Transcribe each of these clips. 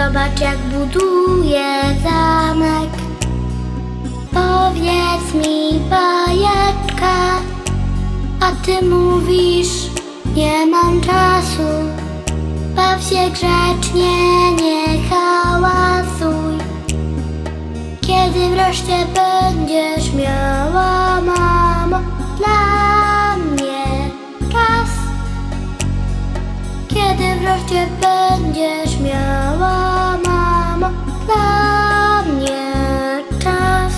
Zobacz, jak buduję zamek. Powiedz mi bajeczkę, a ty mówisz: nie mam czasu. Baw się grzecznie, nie hałasuj. Kiedy wreszcie będziesz miała, mamo, dla mnie czas? Kiedy wreszcie będziesz miała, mamo, dla mnie czas?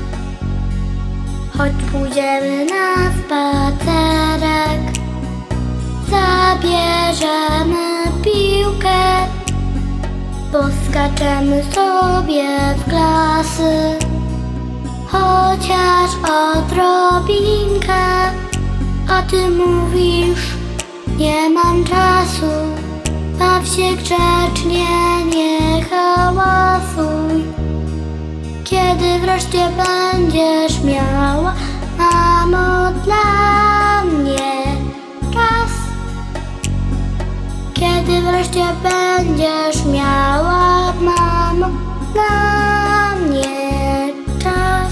Chodź pójdziemy na spacerek, zabierzemy piłkę, poskaczemy sobie w klasy, chociaż odrobinkę. A ty mówisz: nie mam czasu. Baw się grzecznie, nie hałasuj. Kiedy wreszcie będziesz miała, mamo, dla mnie czas? Kiedy wreszcie będziesz miała, mamo, dla mnie czas?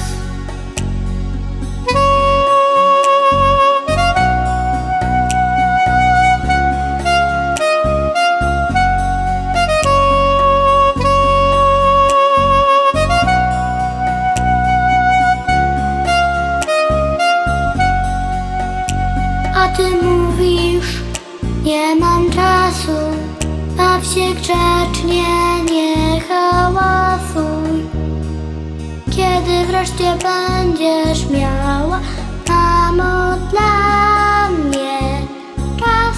A ty mówisz: nie mam czasu. Baw się grzecznie, nie hałasuj. Kiedy wreszcie będziesz miała, mamo, dla mnie czas?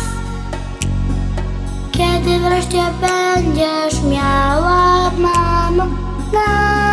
Kiedy wreszcie będziesz miała, mamo, dla